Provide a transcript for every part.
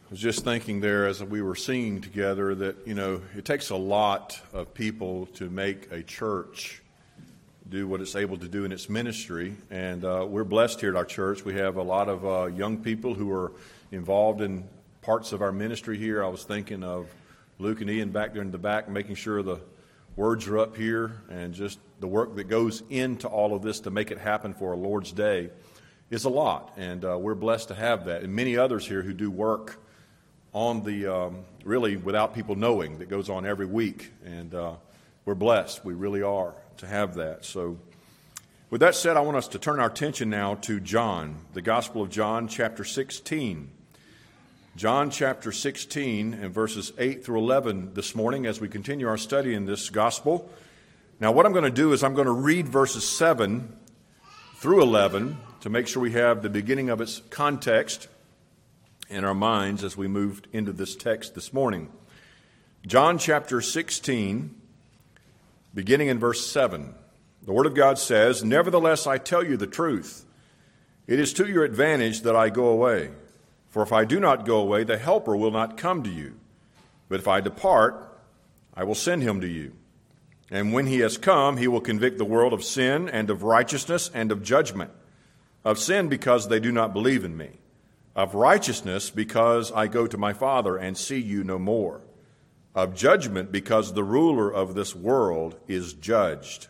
I was just thinking there as we were singing together that, it takes a lot of people to make a church do what it's able to do in its ministry. And we're blessed here at our church. We have a lot of young people who are involved in parts of our ministry here. I was thinking of Luke and Ian back there in the back, making sure the words are up here and just the work that goes into all of this to make it happen for a Lord's Day is a lot. And we're blessed to have that. And many others here who do work on the, really without people knowing, that goes on every week. And we're blessed. We really are to have that. So with that said, I want us to turn our attention now to John, the Gospel of John, chapter 16. John chapter 16 and verses 8 through 11 this morning as we continue our study in this Gospel. Now what I'm going to do is I'm going to read verses 7 through 11 to make sure we have the beginning of its context in our minds as we moved into this text this morning. John chapter 16, beginning in verse 7. The Word of God says, "Nevertheless I tell you the truth. It is to your advantage that I go away. For if I do not go away, the Helper will not come to you. But if I depart, I will send him to you. And when he has come, he will convict the world of sin and of righteousness and of judgment. Of sin, because they do not believe in me. Of righteousness, because I go to my Father and see you no more. Of judgment, because the ruler of this world is judged."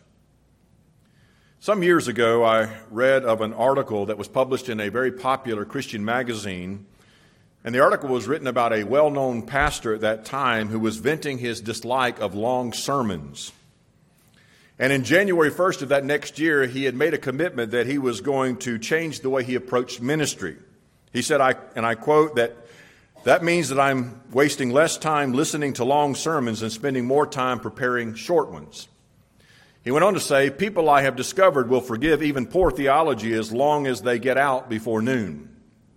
Some years ago, I read of an article that was published in a very popular Christian magazine. And the article was written about a well-known pastor at that time who was venting his dislike of long sermons. And in January 1st of that next year, he had made a commitment that he was going to change the way he approached ministry. He said, and I quote, that means that I'm wasting less time listening to long sermons and spending more time preparing short ones. He went on to say, "People I have discovered will forgive even poor theology as long as they get out before noon."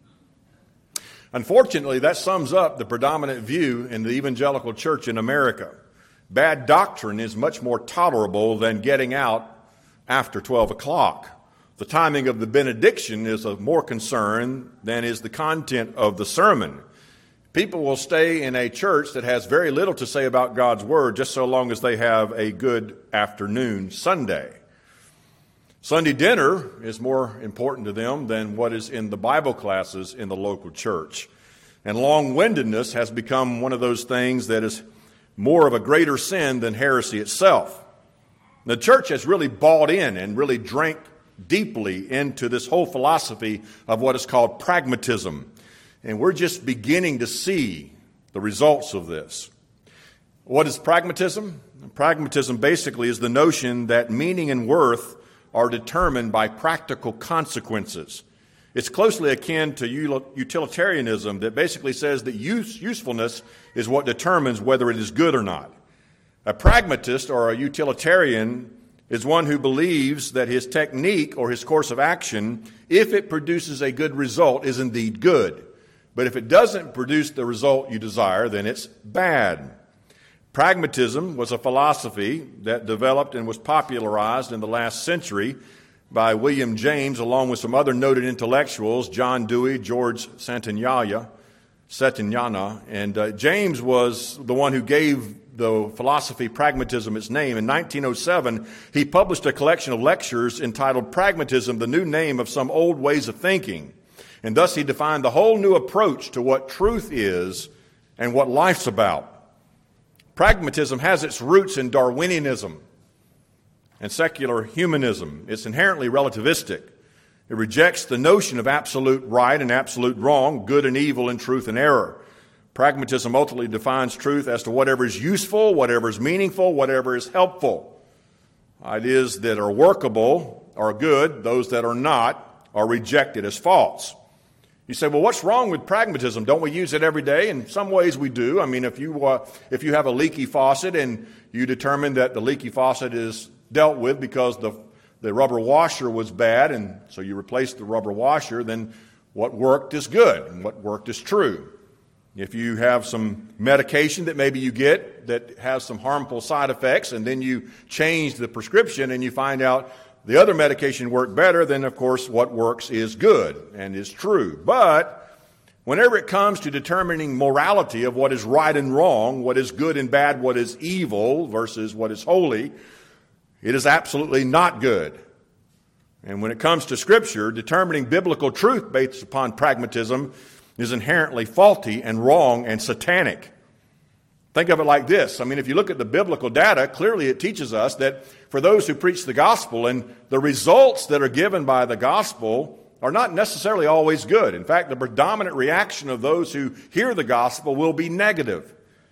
Unfortunately, that sums up the predominant view in the evangelical church in America. Bad doctrine is much more tolerable than getting out after 12 o'clock. The timing of the benediction is of more concern than is the content of the sermon. People will stay in a church that has very little to say about God's Word just so long as they have a good afternoon Sunday. Sunday dinner is more important to them than what is in the Bible classes in the local church. And long-windedness has become one of those things that is more of a greater sin than heresy itself. The church has really bought in and really drank deeply into this whole philosophy of what is called pragmatism. And we're just beginning to see the results of this. What is pragmatism? Pragmatism basically is the notion that meaning and worth are determined by practical consequences. It's closely akin to utilitarianism that basically says that usefulness is what determines whether it is good or not. A pragmatist or a utilitarian is one who believes that his technique or his course of action, if it produces a good result, is indeed good. But if it doesn't produce the result you desire, then it's bad. Pragmatism was a philosophy that developed and was popularized in the last century by William James, along with some other noted intellectuals, John Dewey, George Santayana. And James was the one who gave the philosophy pragmatism its name. In 1907, he published a collection of lectures entitled Pragmatism, the New Name of Some Old Ways of Thinking. And thus he defined the whole new approach to what truth is and what life's about. Pragmatism has its roots in Darwinianism and secular humanism. It's inherently relativistic. It rejects the notion of absolute right and absolute wrong, good and evil, and truth and error. Pragmatism ultimately defines truth as to whatever is useful, whatever is meaningful, whatever is helpful. Ideas that are workable are good. Those that are not are rejected as false. You say, well, what's wrong with pragmatism? Don't we use it every day? In some ways we do. I mean, if you have a leaky faucet and you determine that the leaky faucet is dealt with because the rubber washer was bad, and so you replace the rubber washer, then what worked is good and what worked is true. If you have some medication that maybe you get that has some harmful side effects, and then you change the prescription and you find out the other medication worked better, then of course what works is good and is true. But Whenever it comes to determining morality of what is right and wrong, what is good and bad, what is evil versus what is holy, it is absolutely not good. And when it comes to Scripture, determining biblical truth based upon pragmatism is inherently faulty and wrong and satanic. Think of it like this. I mean, if you look at the biblical data, clearly it teaches us that for those who preach the gospel and the results that are given by the gospel are not necessarily always good. In fact, the predominant reaction of those who hear the gospel will be negative.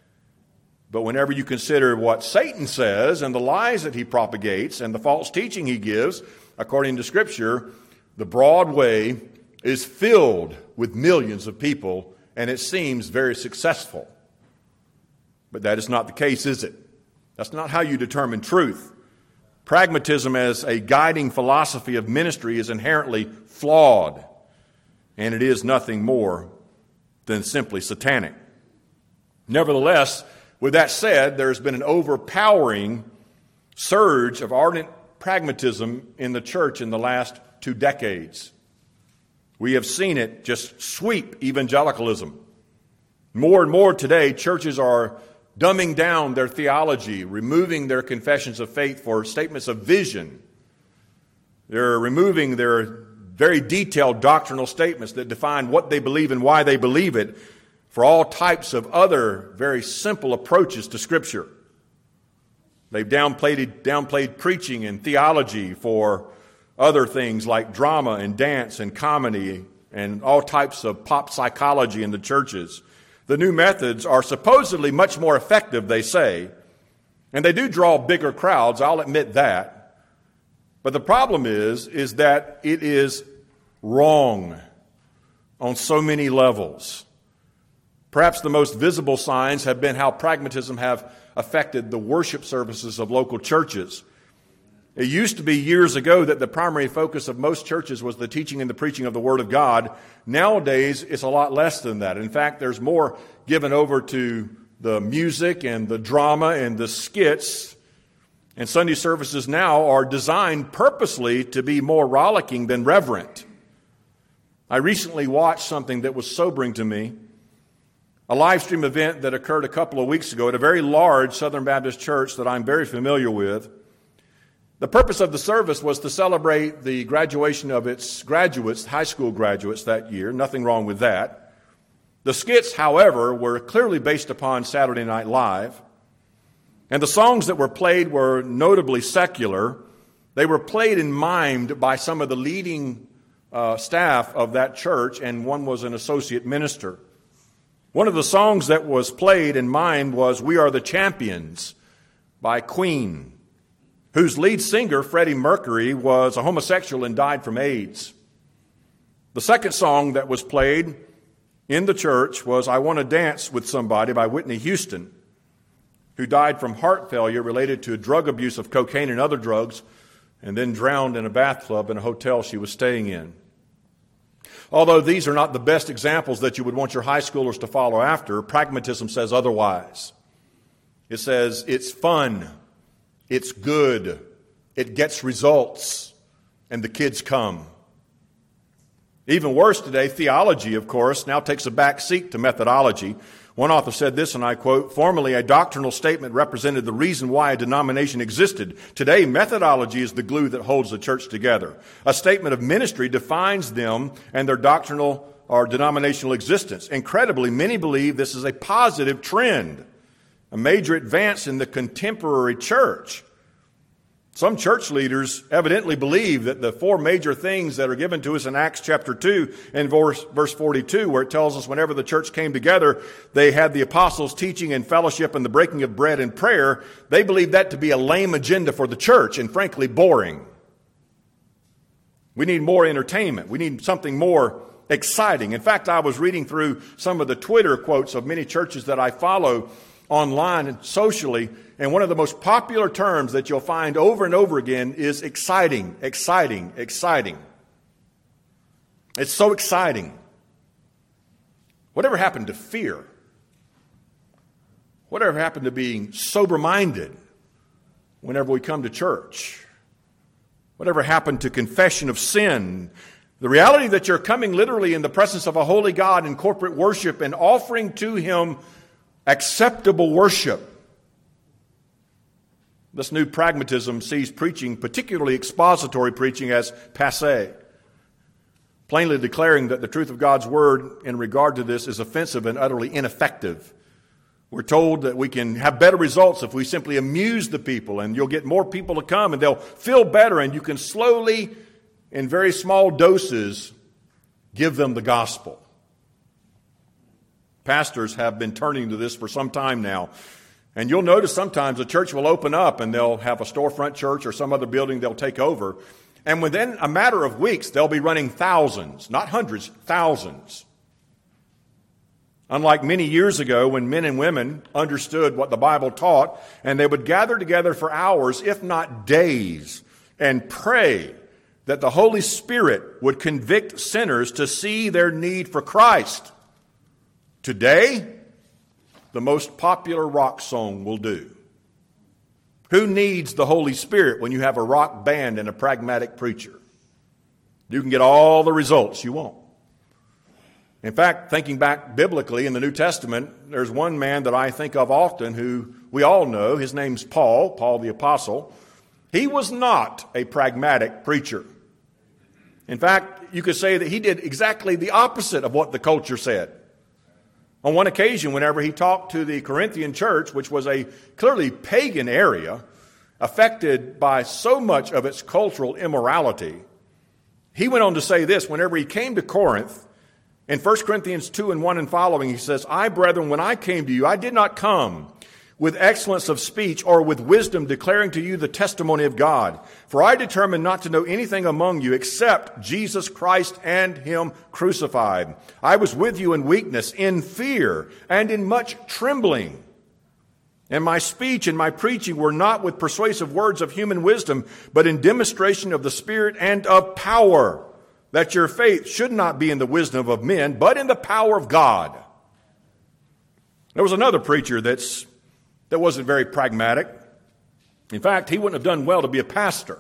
But whenever you consider what Satan says and the lies that he propagates and the false teaching he gives, according to Scripture, the broad way is filled with millions of people, and it seems very successful. But that is not the case, is it? That's not how you determine truth. Pragmatism as a guiding philosophy of ministry is inherently flawed, and it is nothing more than simply satanic. Nevertheless, with that said, there has been an overpowering surge of ardent pragmatism in the church in the last 2 decades. We have seen it just sweep evangelicalism. More and more today, churches are dumbing down their theology, removing their confessions of faith for statements of vision. They're removing their very detailed doctrinal statements that define what they believe and why they believe it for all types of other very simple approaches to Scripture. They've downplayed preaching and theology for other things like drama and dance and comedy and all types of pop psychology in the churches. The new methods are supposedly much more effective, they say, and they do draw bigger crowds, I'll admit that. But the problem is that it is wrong on so many levels. Perhaps the most visible signs have been how pragmatism have affected the worship services of local churches. It used to be years ago that the primary focus of most churches was the teaching and the preaching of the Word of God. Nowadays, it's a lot less than that. In fact, there's more given over to the music and the drama and the skits. And Sunday services now are designed purposely to be more rollicking than reverent. I recently watched something that was sobering to me. A live stream event that occurred a couple of weeks ago at a very large Southern Baptist church that I'm very familiar with. The purpose of the service was to celebrate the graduation of its graduates, high school graduates that year. Nothing wrong with that. The skits, however, were clearly based upon Saturday Night Live. And the songs that were played were notably secular. They were played and mimed by some of the leading staff of that church, and one was an associate minister. One of the songs that was played and mimed was "We Are the Champions" by Queen, whose lead singer, Freddie Mercury, was a homosexual and died from AIDS. The second song that was played in the church was "I Want to Dance with Somebody" by Whitney Houston, who died from heart failure related to drug abuse of cocaine and other drugs, and then drowned in a bathtub in a hotel she was staying in. Although these are not the best examples that you would want your high schoolers to follow after, pragmatism says otherwise. It says it's fun, it's good, it gets results, and the kids come. Even worse today, theology, of course, now takes a back seat to methodology. One author said this, and I quote, "Formerly, a doctrinal statement represented the reason why a denomination existed. Today, methodology is the glue that holds the church together. A statement of ministry defines them and their doctrinal or denominational existence. Incredibly, many believe this is a positive trend, a major advance in the contemporary church. Some church leaders evidently believe that the 4 major things that are given to us in Acts chapter 2 and verse 42, where it tells us whenever the church came together, they had the apostles' teaching and fellowship and the breaking of bread and prayer. They believe that to be a lame agenda for the church and frankly boring. We need more entertainment. We need something more exciting. In fact, I was reading through some of the Twitter quotes of many churches that I follow online and socially, and one of the most popular terms that you'll find over and over again is exciting, exciting, exciting. It's so exciting. Whatever happened to fear? Whatever happened to being sober-minded whenever we come to church? Whatever happened to confession of sin? The reality that you're coming literally in the presence of a holy God in corporate worship and offering to Him acceptable worship. This new pragmatism sees preaching, particularly expository preaching, as passé, plainly declaring that the truth of God's Word in regard to this is offensive and utterly ineffective. We're told that we can have better results if we simply amuse the people, and you'll get more people to come and they'll feel better, and you can slowly, in very small doses, give them the gospel. Pastors have been turning to this for some time now. And you'll notice sometimes a church will open up and they'll have a storefront church or some other building they'll take over. And within a matter of weeks, they'll be running thousands, not hundreds, thousands. Unlike many years ago when men and women understood what the Bible taught, and they would gather together for hours, if not days, and pray that the Holy Spirit would convict sinners to see their need for Christ. Today, the most popular rock song will do. Who needs the Holy Spirit when you have a rock band and a pragmatic preacher? You can get all the results you want. In fact, thinking back biblically in the New Testament, there's one man that I think of often who we all know. His name's Paul the Apostle. He was not a pragmatic preacher. In fact, you could say that he did exactly the opposite of what the culture said. On one occasion, whenever he talked to the Corinthian church, which was a clearly pagan area, affected by so much of its cultural immorality, he went on to say this. Whenever he came to Corinth, in 1 Corinthians 2 and 1 and following, he says, I, brethren, when I came to you, I did not come with excellence of speech or with wisdom declaring to you the testimony of God. For I determined not to know anything among you except Jesus Christ and Him crucified. I was with you in weakness, in fear, and in much trembling. And my speech and my preaching were not with persuasive words of human wisdom, but in demonstration of the Spirit and of power, that your faith should not be in the wisdom of men, but in the power of God. There was another preacher that wasn't very pragmatic. In fact, he wouldn't have done well to be a pastor.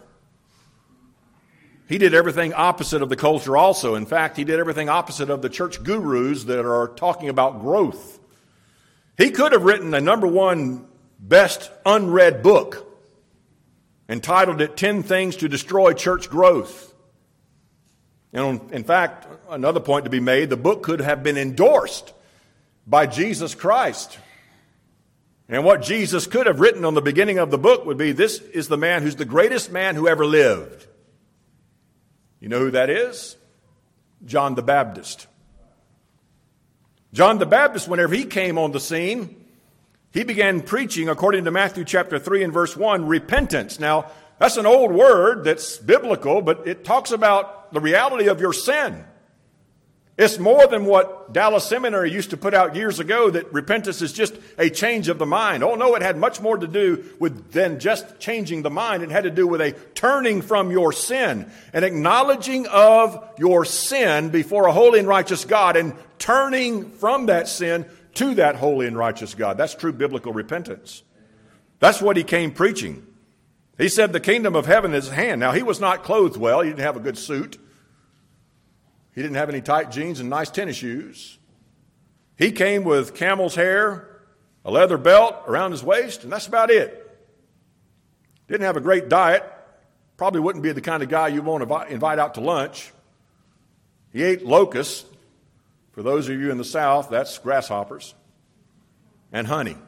He did everything opposite of the culture also. In fact, he did everything opposite of the church gurus that are talking about growth. He could have written a #1 best unread book, entitled it 10 Things to Destroy Church Growth. And in fact, another point to be made, the book could have been endorsed by Jesus Christ. And what Jesus could have written on the beginning of the book would be, this is the man who's the greatest man who ever lived. You know who that is? John the Baptist. John the Baptist, whenever he came on the scene, he began preaching, according to Matthew chapter 3 and verse 1, repentance. Now, that's an old word that's biblical, but it talks about the reality of your sin. It's more than what Dallas Seminary used to put out years ago, that repentance is just a change of the mind. Oh no, it had much more to do with than just changing the mind. It had to do with a turning from your sin, an acknowledging of your sin before a holy and righteous God, and turning from that sin to that holy and righteous God. That's true biblical repentance. That's what he came preaching. He said the kingdom of heaven is at hand. Now, he was not clothed well. He didn't have a good suit. He didn't have any tight jeans and nice tennis shoes. He came with camel's hair, a leather belt around his waist, and that's about it. Didn't have a great diet. Probably wouldn't be the kind of guy you want to invite out to lunch. He ate locusts. For those of you in the South, that's grasshoppers, and honey.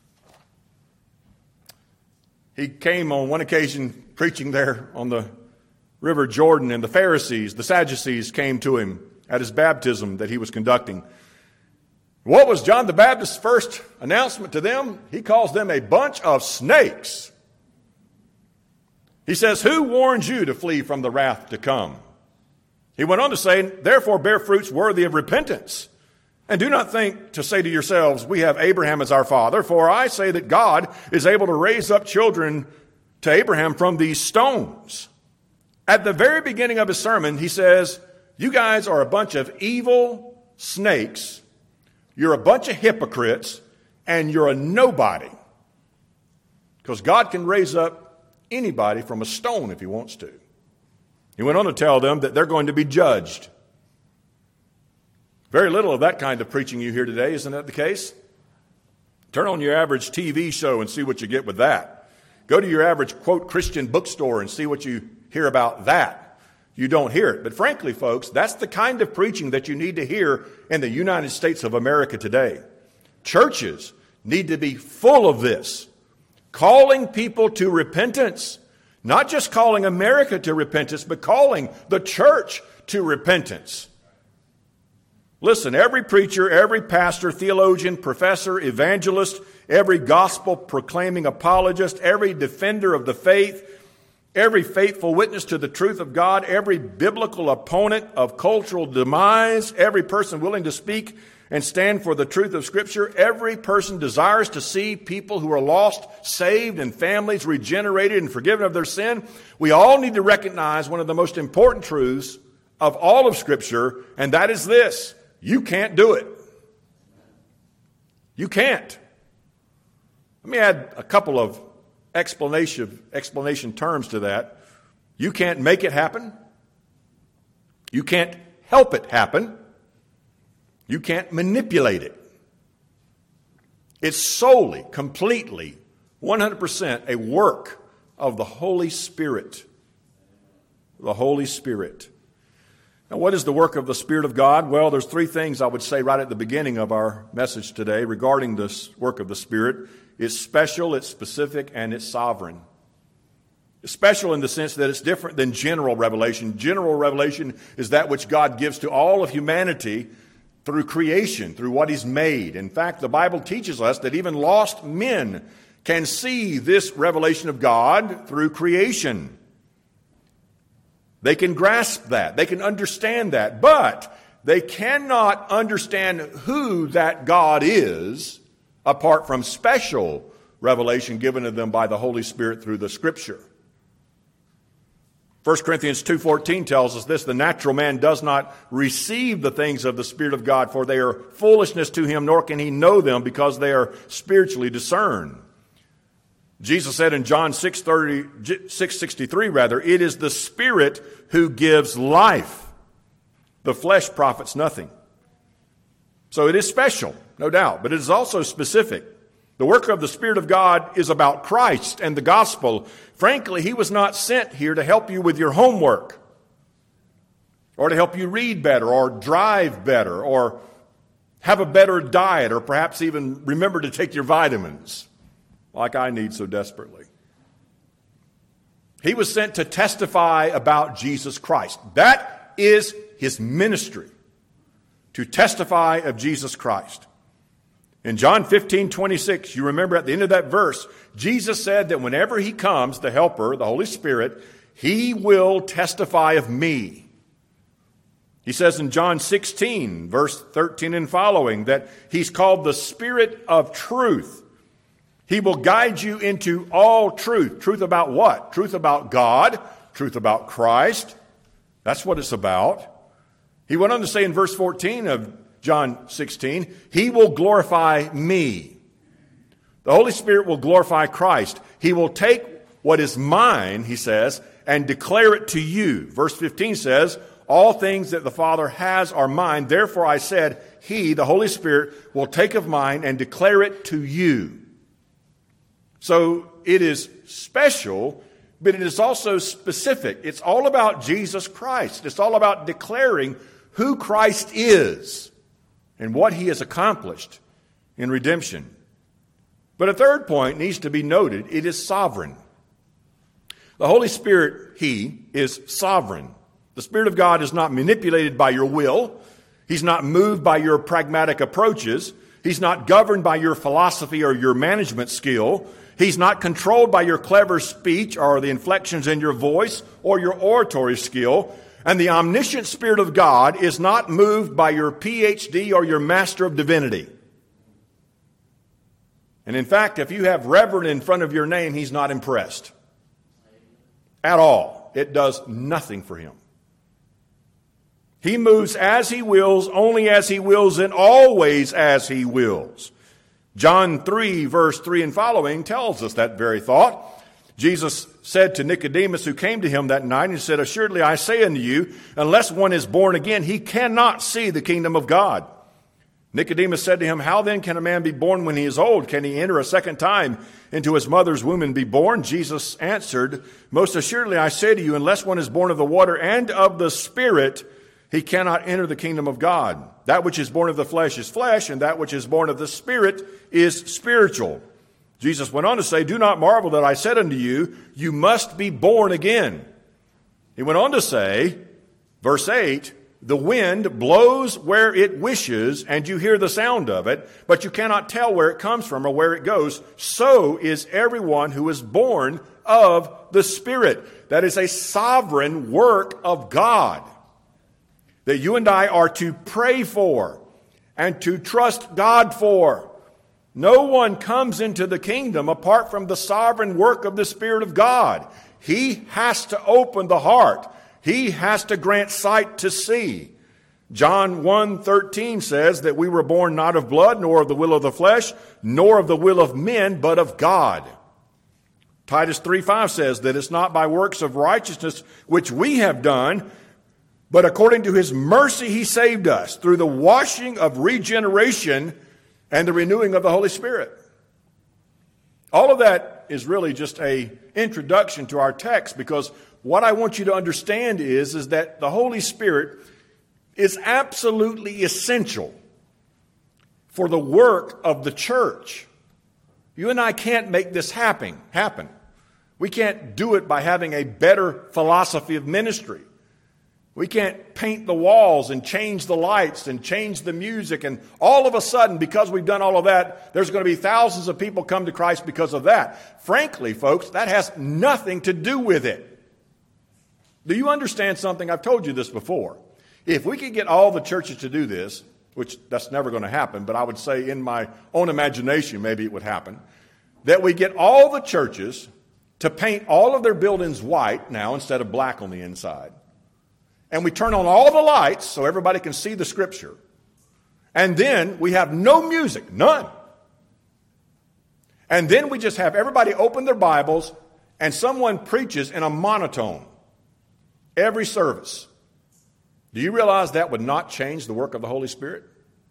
He came on one occasion preaching there on the River Jordan, and the Pharisees, the Sadducees, came to him at his baptism that he was conducting. What was John the Baptist's first announcement to them? He calls them a bunch of snakes. He says, who warned you to flee from the wrath to come? He went on to say, therefore bear fruits worthy of repentance. And do not think to say to yourselves, we have Abraham as our father, for I say that God is able to raise up children to Abraham from these stones. At the very beginning of his sermon, he says, you guys are a bunch of evil snakes, you're a bunch of hypocrites, and you're a nobody. Because God can raise up anybody from a stone if he wants to. He went on to tell them that they're going to be judged. Very little of that kind of preaching you hear today, isn't that the case? Turn on your average TV show and see what you get with that. Go to your average, quote, Christian bookstore and see what you hear about that. You don't hear it. But frankly, folks, that's the kind of preaching that you need to hear in the United States of America today. Churches need to be full of this, calling people to repentance. Not just calling America to repentance, but calling the church to repentance. Listen, every preacher, every pastor, theologian, professor, evangelist, every gospel-proclaiming apologist, every defender of the faith, every faithful witness to the truth of God, every biblical opponent of cultural demise, every person willing to speak and stand for the truth of Scripture, every person desires to see people who are lost, saved, and families regenerated and forgiven of their sin. We all need to recognize one of the most important truths of all of Scripture, and that is this: you can't do it. You can't. Let me add a couple of explanation terms to that. You can't make it happen. You can't help it happen. You can't manipulate it. It's solely, completely, 100% a work of the Holy Spirit. The Holy Spirit. Now, what is the work of the Spirit of God? Well, there's three things I would say right at the beginning of our message today regarding this work of the Spirit. It's special, it's specific, and it's sovereign. It's special in the sense that it's different than general revelation. General revelation is that which God gives to all of humanity through creation, through what He's made. In fact, the Bible teaches us that even lost men can see this revelation of God through creation. They can grasp that. They can understand that. But they cannot understand who that God is apart from special revelation given to them by the Holy Spirit through the Scripture. 1 Corinthians 2:14 tells us this: the natural man does not receive the things of the Spirit of God, for they are foolishness to him, nor can he know them, because they are spiritually discerned. Jesus said in John 6:63, it is the Spirit who gives life. The flesh profits nothing. So it is special, no doubt, but it is also specific. The work of the Spirit of God is about Christ and the gospel. Frankly, He was not sent here to help you with your homework, or to help you read better, or drive better, or have a better diet, or perhaps even remember to take your vitamins, like I need so desperately. He was sent to testify about Jesus Christ. That is His ministry, to testify of Jesus Christ. In John 15:26, you remember at the end of that verse, Jesus said that whenever He comes, the Helper, the Holy Spirit, He will testify of me. He says in John 16, verse 13 and following, that He's called the Spirit of truth. He will guide you into all truth. Truth about what? Truth about God, truth about Christ. That's what it's about. He went on to say in verse 14 of John 16, He will glorify me. The Holy Spirit will glorify Christ. He will take what is mine, He says, and declare it to you. Verse 15 says, all things that the Father has are mine. Therefore I said, He, the Holy Spirit, will take of mine and declare it to you. So it is special, but it is also specific. It's all about Jesus Christ. It's all about declaring who Christ is and what He has accomplished in redemption. But a third point needs to be noted. It is sovereign. The Holy Spirit, He is sovereign. The Spirit of God is not manipulated by your will. He's not moved by your pragmatic approaches. He's not governed by your philosophy or your management skill. He's not controlled by your clever speech or the inflections in your voice or your oratory skill. And the omniscient Spirit of God is not moved by your PhD or your Master of Divinity. And in fact, if you have Reverend in front of your name, He's not impressed. At all. It does nothing for Him. He moves as He wills, only as He wills, and always as He wills. John 3, verse 3 and following tells us that very thought. Jesus said to Nicodemus, who came to him that night, and he said, "Assuredly I say unto you, unless one is born again, he cannot see the kingdom of God." Nicodemus said to him, "How then can a man be born when he is old? Can he enter a second time into his mother's womb and be born?" Jesus answered, "Most assuredly I say to you, unless one is born of the water and of the Spirit, he cannot enter the kingdom of God. That which is born of the flesh is flesh, and that which is born of the Spirit is spiritual." Jesus went on to say, "Do not marvel that I said unto you, you must be born again." He went on to say, verse 8, "The wind blows where it wishes, and you hear the sound of it, but you cannot tell where it comes from or where it goes. So is everyone who is born of the Spirit." That is a sovereign work of God that you and I are to pray for and to trust God for. No one comes into the kingdom apart from the sovereign work of the Spirit of God. He has to open the heart. He has to grant sight to see. John 1:13 says that we were born not of blood, nor of the will of the flesh, nor of the will of men, but of God. Titus 3:5 says that it's not by works of righteousness which we have done, but according to his mercy he saved us through the washing of regeneration and the renewing of the Holy Spirit. All of that is really just an introduction to our text, because what I want you to understand is that the Holy Spirit is absolutely essential for the work of the church. You and I can't make this happen. We can't do it by having a better philosophy of ministry. We can't paint the walls and change the lights and change the music, and all of a sudden, because we've done all of that, there's going to be thousands of people come to Christ because of that. Frankly, folks, that has nothing to do with it. Do you understand something? I've told you this before. If we could get all the churches to do this, which that's never going to happen, but I would say in my own imagination maybe it would happen, that we get all the churches to paint all of their buildings white now instead of black on the inside. And we turn on all the lights so everybody can see the Scripture. And then we have no music, none. And then we just have everybody open their Bibles and someone preaches in a monotone every service. Do you realize that would not change the work of the Holy Spirit?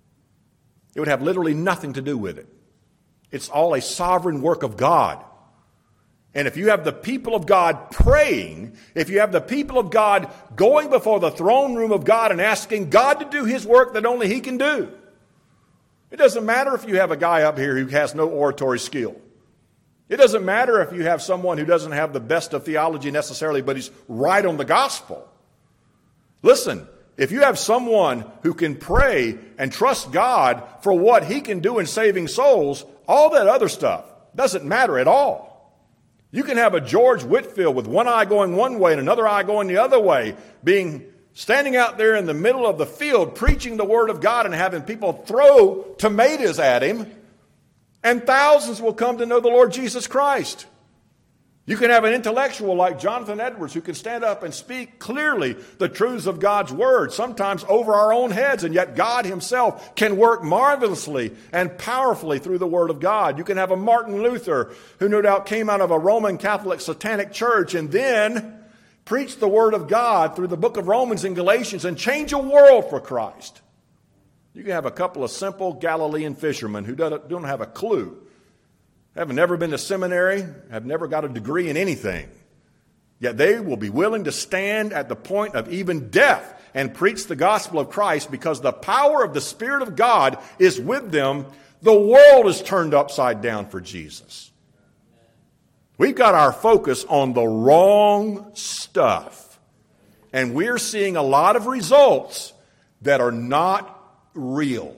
It would have literally nothing to do with it. It's all a sovereign work of God. And if you have the people of God praying, if you have the people of God going before the throne room of God and asking God to do his work that only he can do, it doesn't matter if you have a guy up here who has no oratory skill. It doesn't matter if you have someone who doesn't have the best of theology necessarily, but he's right on the gospel. Listen, if you have someone who can pray and trust God for what he can do in saving souls, all that other stuff doesn't matter at all. You can have a George Whitefield with one eye going one way and another eye going the other way, standing out there in the middle of the field preaching the Word of God and having people throw tomatoes at him, and thousands will come to know the Lord Jesus Christ. You can have an intellectual like Jonathan Edwards who can stand up and speak clearly the truths of God's Word, sometimes over our own heads, and yet God himself can work marvelously and powerfully through the Word of God. You can have a Martin Luther who no doubt came out of a Roman Catholic satanic church and then preached the Word of God through the book of Romans and Galatians and change a world for Christ. You can have a couple of simple Galilean fishermen who don't have a clue, have never been to seminary, have never got a degree in anything. Yet they will be willing to stand at the point of even death and preach the gospel of Christ because the power of the Spirit of God is with them. The world is turned upside down for Jesus. We've got our focus on the wrong stuff. And we're seeing a lot of results that are not real.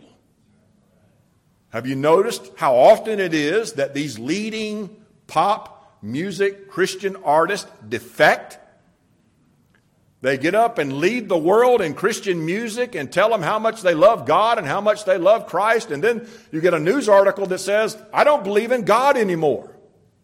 Have you noticed how often it is that these leading pop music Christian artists defect? They get up and lead the world in Christian music and tell them how much they love God and how much they love Christ, and then you get a news article that says, "I don't believe in God anymore."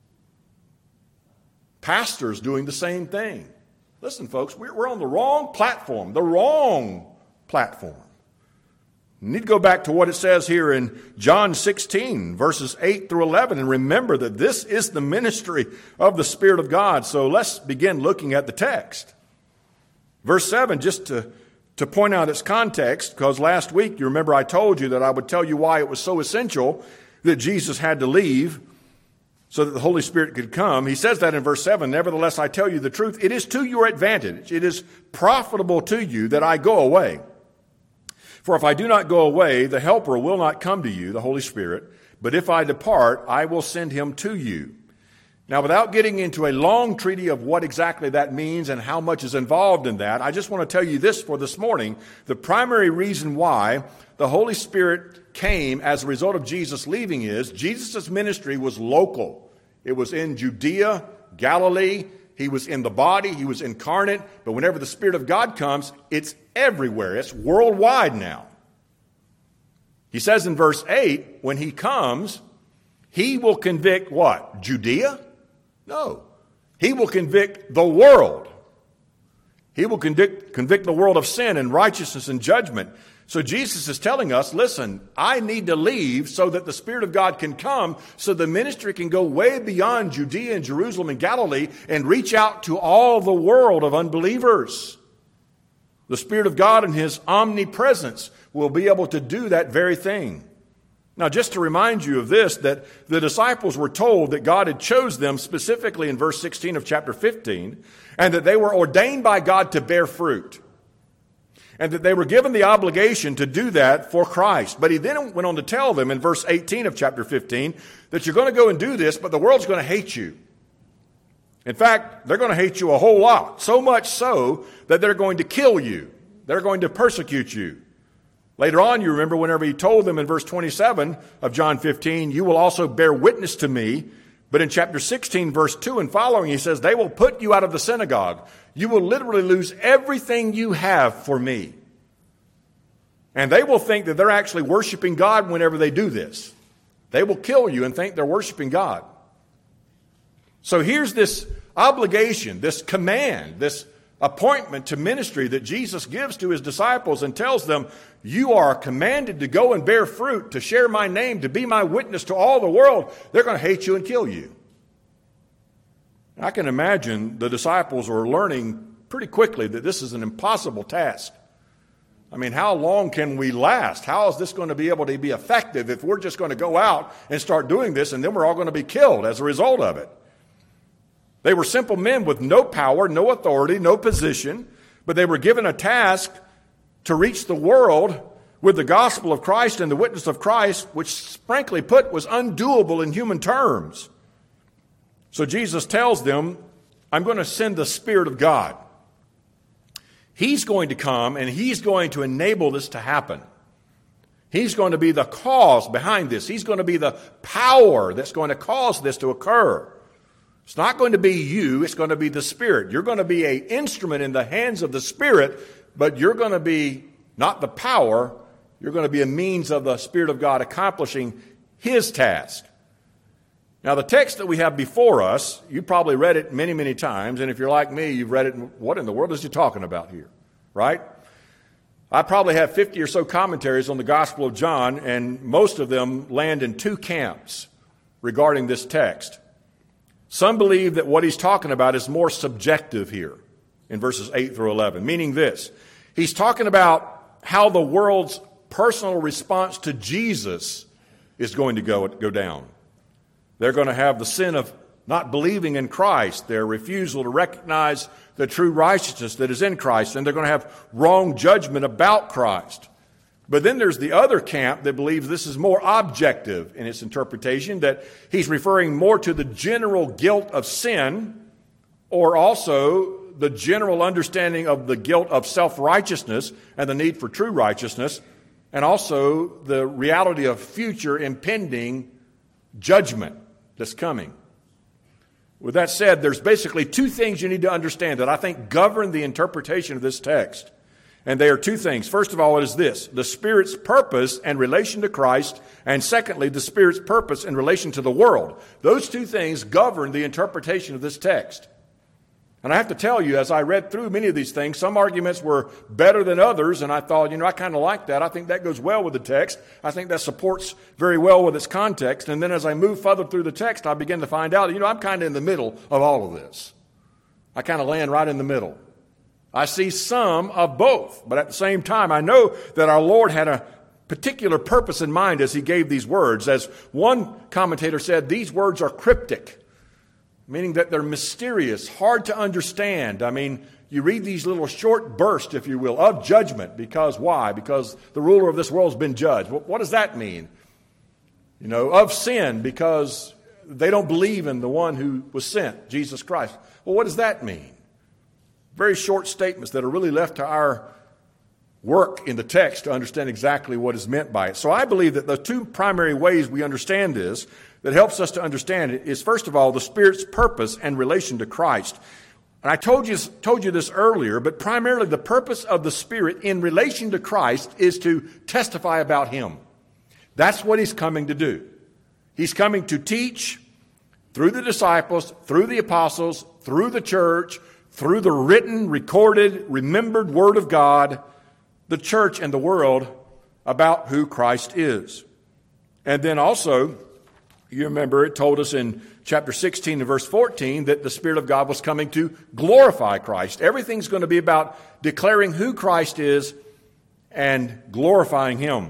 Pastors doing the same thing. Listen, folks, we're on the wrong platform. You need to go back to what it says here in John 16, verses 8 through 11, and remember that this is the ministry of the Spirit of God. So let's begin looking at the text. Verse 7, just to point out its context, because last week, you remember I told you that I would tell you why it was so essential that Jesus had to leave so that the Holy Spirit could come. He says that in verse 7, nevertheless, I tell you the truth, it is to your advantage, it is profitable to you that I go away. For if I do not go away, the Helper will not come to you, the Holy Spirit, but if I depart, I will send him to you. Now, without getting into a long treatise of what exactly that means and how much is involved in that, I just want to tell you this for this morning. The primary reason why the Holy Spirit came as a result of Jesus leaving is Jesus' ministry was local. It was in Judea, Galilee. He was in the body. He was incarnate. But whenever the Spirit of God comes, it's everywhere. It's worldwide now. He says in verse 8, when he comes, he will convict what? Judea? No. He will convict the world. He will convict the world of sin and righteousness and judgment. So Jesus is telling us, listen, I need to leave so that the Spirit of God can come, so the ministry can go way beyond Judea and Jerusalem and Galilee and reach out to all the world of unbelievers. The Spirit of God in His omnipresence will be able to do that very thing. Now, just to remind you of this, that the disciples were told that God had chose them specifically in verse 16 of chapter 15, and that they were ordained by God to bear fruit, and that they were given the obligation to do that for Christ. But he then went on to tell them in verse 18 of chapter 15 that you're going to go and do this, but the world's going to hate you. In fact, they're going to hate you a whole lot, so much so that they're going to kill you. They're going to persecute you. Later on, you remember whenever he told them in verse 27 of John 15, you will also bear witness to me. But in chapter 16, verse 2 and following, he says, they will put you out of the synagogue. You will literally lose everything you have for me. And they will think that they're actually worshiping God whenever they do this. They will kill you and think they're worshiping God. So here's this obligation, this command, this appointment to ministry that Jesus gives to his disciples and tells them, you are commanded to go and bear fruit, to share my name, to be my witness to all the world. They're going to hate you and kill you. I can imagine the disciples were learning pretty quickly that this is an impossible task. I mean, how long can we last? How is this going to be able to be effective if we're just going to go out and start doing this and then we're all going to be killed as a result of it? They were simple men with no power, no authority, no position, but they were given a task to reach the world with the gospel of Christ and the witness of Christ, which frankly put was undoable in human terms. So Jesus tells them, I'm going to send the Spirit of God. He's going to come and he's going to enable this to happen. He's going to be the cause behind this. He's going to be the power that's going to cause this to occur. It's not going to be you, it's going to be the Spirit. You're going to be an instrument in the hands of the Spirit, but you're going to be not the power, you're going to be a means of the Spirit of God accomplishing His task. Now, the text that we have before us, you probably read it many, many times, and if you're like me, you've read it, what in the world is he talking about here, right? I probably have 50 or so commentaries on the Gospel of John, and most of them land in two camps regarding this text. Some believe that what he's talking about is more subjective here in verses 8 through 11, meaning this. He's talking about how the world's personal response to Jesus is going to go down. They're going to have the sin of not believing in Christ, their refusal to recognize the true righteousness that is in Christ, and they're going to have wrong judgment about Christ. But then there's the other camp that believes this is more objective in its interpretation, that he's referring more to the general guilt of sin, or also the general understanding of the guilt of self-righteousness and the need for true righteousness, and also the reality of future impending judgment that's coming. With that said, there's basically two things you need to understand that I think govern the interpretation of this text. And they are two things. First of all, it is this: the Spirit's purpose and relation to Christ, and secondly, the Spirit's purpose in relation to the world. Those two things govern the interpretation of this text. And I have to tell you, as I read through many of these things, some arguments were better than others, and I thought, I kind of like that. I think that goes well with the text. I think that supports very well with its context. And then as I move further through the text, I begin to find out, I'm kind of in the middle of all of this. I kind of land right in the middle. I see some of both, but at the same time, I know that our Lord had a particular purpose in mind as he gave these words. As one commentator said, these words are cryptic, meaning that they're mysterious, hard to understand. You read these little short bursts, if you will, of judgment. Because why? Because the ruler of this world has been judged. What does that mean? Of sin, because they don't believe in the one who was sent, Jesus Christ. Well, what does that mean? Very short statements that are really left to our work in the text to understand exactly what is meant by it. So I believe that the two primary ways we understand this, that helps us to understand it, is first of all the Spirit's purpose and relation to Christ. And I told you this earlier, but primarily the purpose of the Spirit in relation to Christ is to testify about Him. That's what He's coming to do. He's coming to teach through the disciples, through the apostles, through the church, through the written, recorded, remembered Word of God, the church and the world about who Christ is. And then also, you remember it told us in chapter 16 and verse 14 that the Spirit of God was coming to glorify Christ. Everything's going to be about declaring who Christ is and glorifying Him.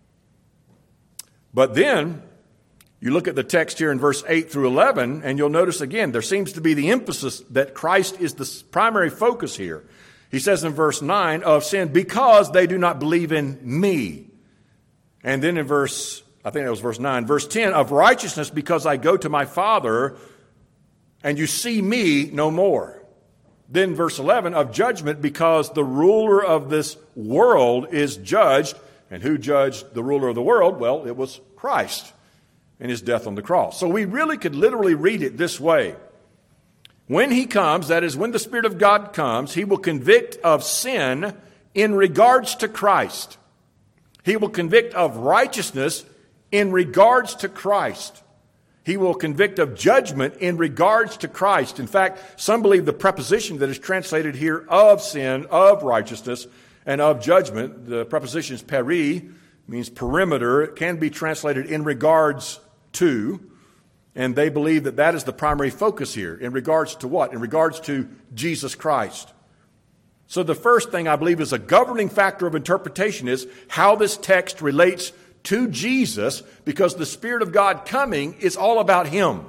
But then, you look at the text here in verse 8 through 11, and you'll notice again, there seems to be the emphasis that Christ is the primary focus here. He says in verse 9, of sin, because they do not believe in me. And then in verse 9, verse 10, of righteousness, because I go to my Father, and you see me no more. Then verse 11, of judgment, because the ruler of this world is judged. And who judged the ruler of the world? Well, it was Christ and His death on the cross. So we really could literally read it this way. When He comes, that is, when the Spirit of God comes, He will convict of sin in regards to Christ. He will convict of righteousness in regards to Christ. He will convict of judgment in regards to Christ. In fact, some believe the preposition that is translated here of sin, of righteousness, and of judgment, the preposition is peri, means perimeter. It can be translated in regards to, and they believe that that is the primary focus here. In regards to what? In regards to Jesus Christ. So the first thing I believe is a governing factor of interpretation is how this text relates to Jesus, because the Spirit of God coming is all about Him.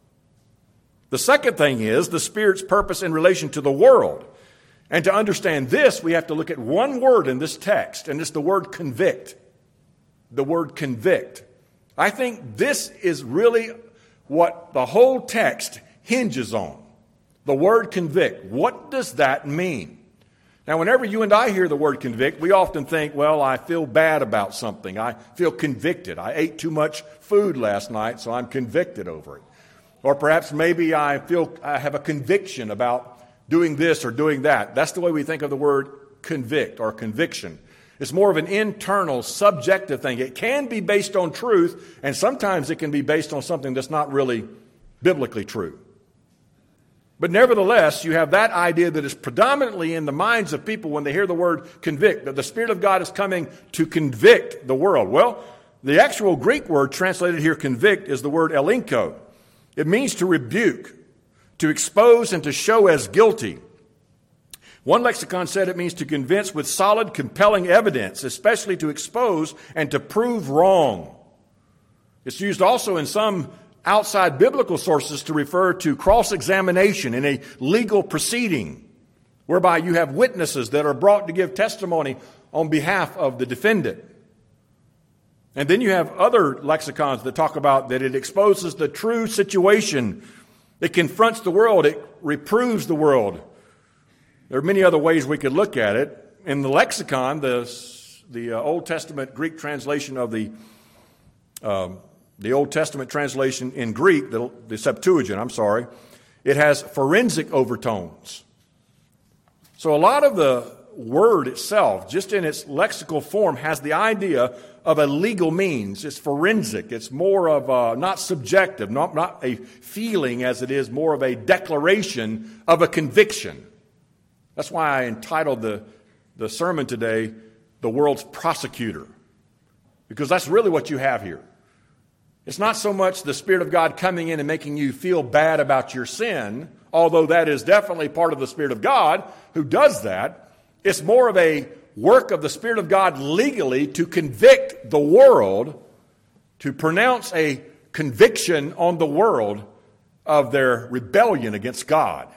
The second thing is the Spirit's purpose in relation to the world. And to understand this, we have to look at one word in this text, and it's the word convict. The word convict. I think this is really what the whole text hinges on. The word convict. What does that mean? Now, whenever you and I hear the word convict, we often think, well, I feel bad about something. I feel convicted. I ate too much food last night, so I'm convicted over it. Or perhaps maybe I feel I have a conviction about doing this or doing that. That's the way we think of the word convict or conviction. It's more of an internal, subjective thing. It can be based on truth, and sometimes it can be based on something that's not really biblically true. But nevertheless, you have that idea that is predominantly in the minds of people when they hear the word convict, that the Spirit of God is coming to convict the world. Well, the actual Greek word translated here convict is the word elenko. It means to rebuke, to expose and to show as guilty. One lexicon said it means to convince with solid, compelling evidence, especially to expose and to prove wrong. It's used also in some outside biblical sources to refer to cross-examination in a legal proceeding, whereby you have witnesses that are brought to give testimony on behalf of the defendant. And then you have other lexicons that talk about that it exposes the true situation. It confronts the world. It reproves the world. There are many other ways we could look at it. In the lexicon, the Old Testament Greek translation of the Old Testament translation in Greek, the Septuagint, it has forensic overtones. So a lot of the word itself, just in its lexical form, has the idea of a legal means. It's forensic. It's more of not subjective, not a feeling as it is more of a declaration of a conviction. That's why I entitled the sermon today, The World's Prosecutor, because that's really what you have here. It's not so much the Spirit of God coming in and making you feel bad about your sin, although that is definitely part of the Spirit of God who does that. It's more of a work of the Spirit of God legally to convict the world, to pronounce a conviction on the world of their rebellion against God.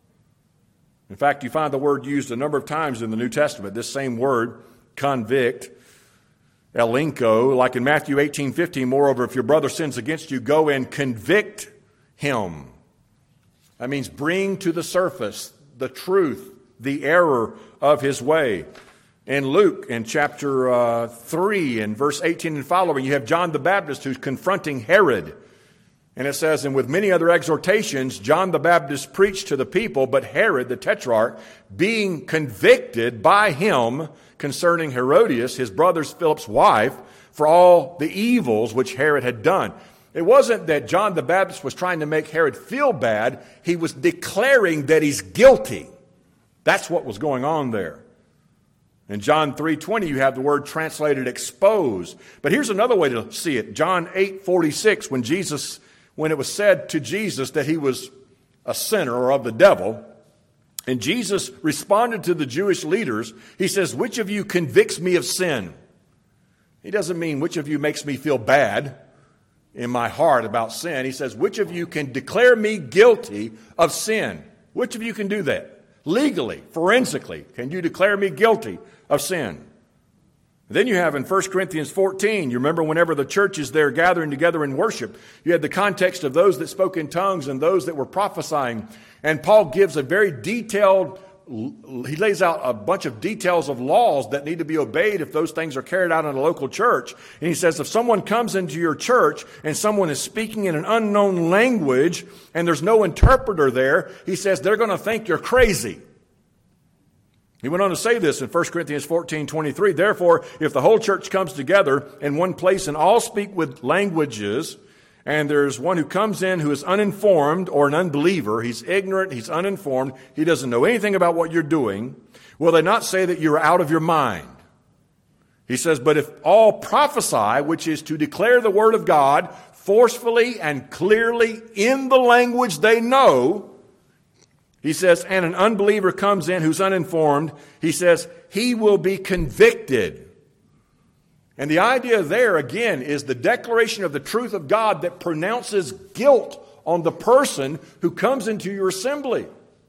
In fact, you find the word used a number of times in the New Testament, this same word, convict, elenko, like in Matthew 18:15, moreover, if your brother sins against you, go and convict him. That means bring to the surface the truth, the error of his way. In Luke, in chapter 3, in verse 18 and following, you have John the Baptist who's confronting Herod. And it says, and with many other exhortations, John the Baptist preached to the people, but Herod, the tetrarch, being convicted by him concerning Herodias, his brother Philip's wife, for all the evils which Herod had done. It wasn't that John the Baptist was trying to make Herod feel bad. He was declaring that he's guilty. That's what was going on there. In John 3:20, you have the word translated expose. But here's another way to see it. John 8:46, when it was said to Jesus that he was a sinner or of the devil, and Jesus responded to the Jewish leaders, he says, which of you convicts me of sin? He doesn't mean which of you makes me feel bad in my heart about sin. He says, which of you can declare me guilty of sin? Which of you can do that? Legally, forensically, can you declare me guilty of sin? Then you have in 1 Corinthians 14, you remember whenever the church is there gathering together in worship, you had the context of those that spoke in tongues and those that were prophesying. And Paul gives a very detailed, he lays out a bunch of details of laws that need to be obeyed if those things are carried out in a local church. And he says if someone comes into your church and someone is speaking in an unknown language and there's no interpreter there, he says they're going to think you're crazy. He went on to say this in 1 Corinthians 14:23. Therefore, if the whole church comes together in one place and all speak with languages, and there's one who comes in who is uninformed or an unbeliever, he's ignorant, he's uninformed, he doesn't know anything about what you're doing, will they not say that you're out of your mind? He says, but if all prophesy, which is to declare the word of God forcefully and clearly in the language they know, he says, and an unbeliever comes in who's uninformed, he says, he will be convicted. And the idea there, again, is the declaration of the truth of God that pronounces guilt on the person who comes into your assembly.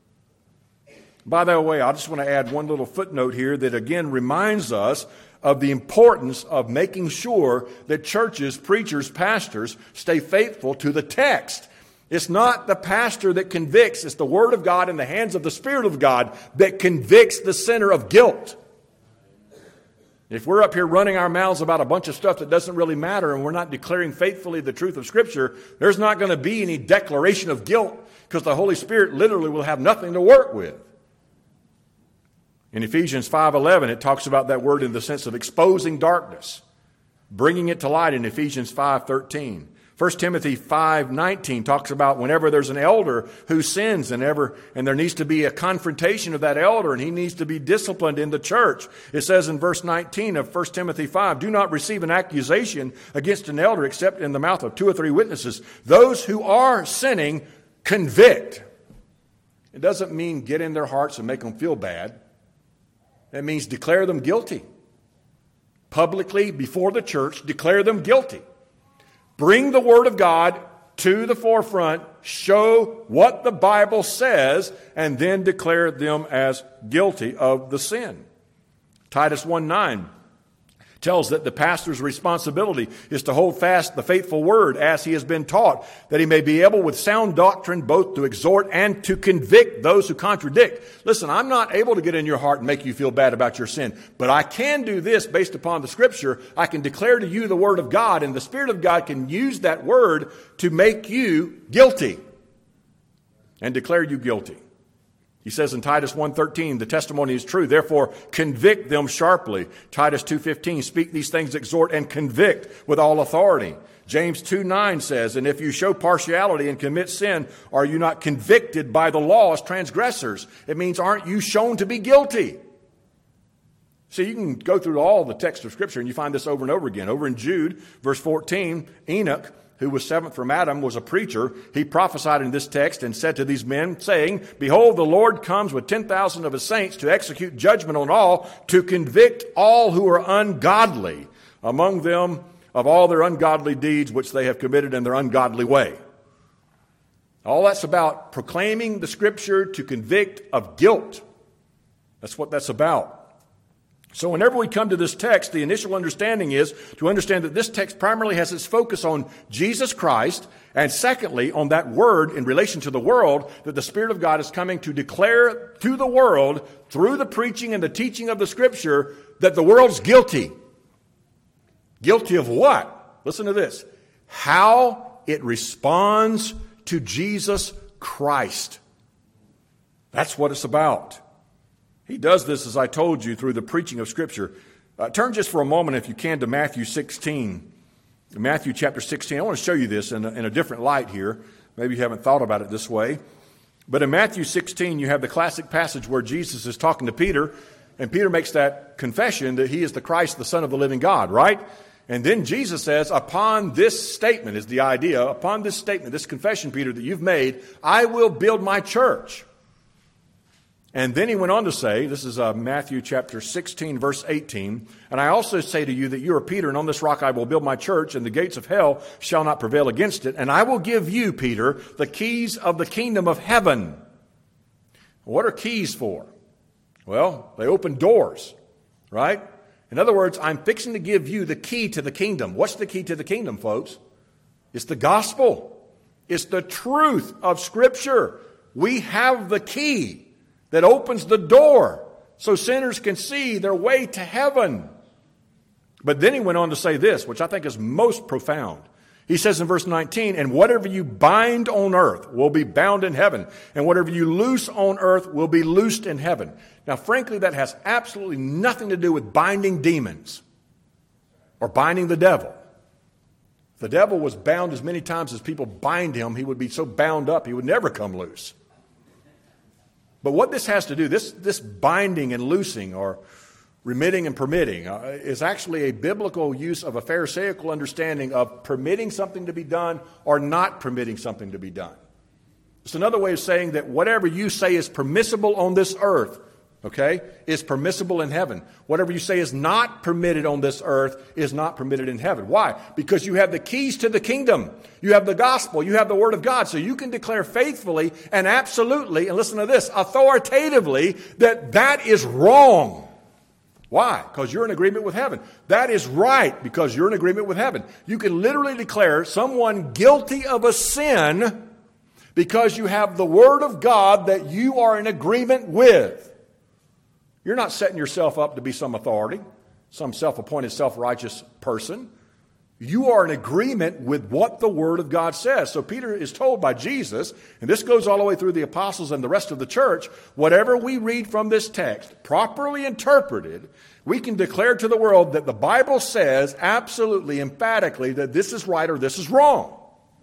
By the way, I just want to add one little footnote here that again reminds us of the importance of making sure that churches, preachers, pastors stay faithful to the text. It's not the pastor that convicts. It's the Word of God in the hands of the Spirit of God that convicts the sinner of guilt. If we're up here running our mouths about a bunch of stuff that doesn't really matter and we're not declaring faithfully the truth of Scripture, there's not going to be any declaration of guilt because the Holy Spirit literally will have nothing to work with. In Ephesians 5:11, it talks about that word in the sense of exposing darkness, bringing it to light in Ephesians 5:13. 1 Timothy 5:19 talks about whenever there's an elder who sins and there needs to be a confrontation of that elder and he needs to be disciplined in the church. It says in verse 19 of 1 Timothy 5, do not receive an accusation against an elder except in the mouth of 2 or 3 witnesses. Those who are sinning, convict. It doesn't mean get in their hearts and make them feel bad. It means declare them guilty. Publicly, before the church, declare them guilty. Bring the Word of God to the forefront, show what the Bible says, and then declare them as guilty of the sin. Titus 1:9 tells that the pastor's responsibility is to hold fast the faithful word as he has been taught, that he may be able with sound doctrine both to exhort and to convict those who contradict. Listen, I'm not able to get in your heart and make you feel bad about your sin, but I can do this based upon the Scripture. I can declare to you the Word of God, and the Spirit of God can use that Word to make you guilty and declare you guilty. He says in Titus 1:13, the testimony is true. Therefore, convict them sharply. Titus 2:15, speak these things, exhort, and convict with all authority. James 2:9 says, and if you show partiality and commit sin, are you not convicted by the law as transgressors? It means, aren't you shown to be guilty? See, you can go through all the text of Scripture and you find this over and over again. Over in Jude, verse 14, Enoch, who was seventh from Adam, was a preacher. He prophesied in this text and said to these men, saying, behold, the Lord comes with 10,000 of his saints to execute judgment on all, to convict all who are ungodly among them of all their ungodly deeds which they have committed in their ungodly way. All that's about proclaiming the Scripture to convict of guilt. That's what that's about. So whenever we come to this text, the initial understanding is to understand that this text primarily has its focus on Jesus Christ, and secondly, on that word in relation to the world, that the Spirit of God is coming to declare to the world through the preaching and the teaching of the Scripture that the world's guilty. Guilty of what? Listen to this. How it responds to Jesus Christ. That's what it's about. He does this, as I told you, through the preaching of Scripture. Turn just for a moment, if you can, to Matthew 16. Matthew chapter 16. I want to show you this in a different light here. Maybe you haven't thought about it this way. But in Matthew 16, you have the classic passage where Jesus is talking to Peter, and Peter makes that confession that he is the Christ, the Son of the living God, right? And then Jesus says, upon this statement is the idea, upon this statement, this confession, Peter, that you've made, I will build my church. And then he went on to say, this is Matthew chapter 16, verse 18, and I also say to you that you are Peter, and on this rock I will build my church, and the gates of hell shall not prevail against it. And I will give you, Peter, the keys of the kingdom of heaven. What are keys for? Well, they open doors, right? In other words, I'm fixing to give you the key to the kingdom. What's the key to the kingdom, folks? It's the gospel. It's the truth of Scripture. We have the key that opens the door so sinners can see their way to heaven. But then he went on to say this, which I think is most profound. He says in verse 19, and whatever you bind on earth will be bound in heaven, and whatever you loose on earth will be loosed in heaven. Now, frankly, that has absolutely nothing to do with binding demons or binding the devil. If the devil was bound as many times as people bind him, he would be so bound up he would never come loose. But what this has to do, this binding and loosing or remitting and permitting is actually a biblical use of a Pharisaical understanding of permitting something to be done or not permitting something to be done. It's another way of saying that whatever you say is permissible on this earth, okay, is permissible in heaven. Whatever you say is not permitted on this earth is not permitted in heaven. Why? Because you have the keys to the kingdom. You have the gospel. You have the word of God. So you can declare faithfully and absolutely, and listen to this, authoritatively, that is wrong. Why? Because you're in agreement with heaven. That is right because you're in agreement with heaven. You can literally declare someone guilty of a sin because you have the word of God that you are in agreement with. You're not setting yourself up to be some authority, some self-appointed, self-righteous person. You are in agreement with what the Word of God says. So Peter is told by Jesus, and this goes all the way through the apostles and the rest of the church, whatever we read from this text, properly interpreted, we can declare to the world that the Bible says absolutely, emphatically, that this is right or this is wrong.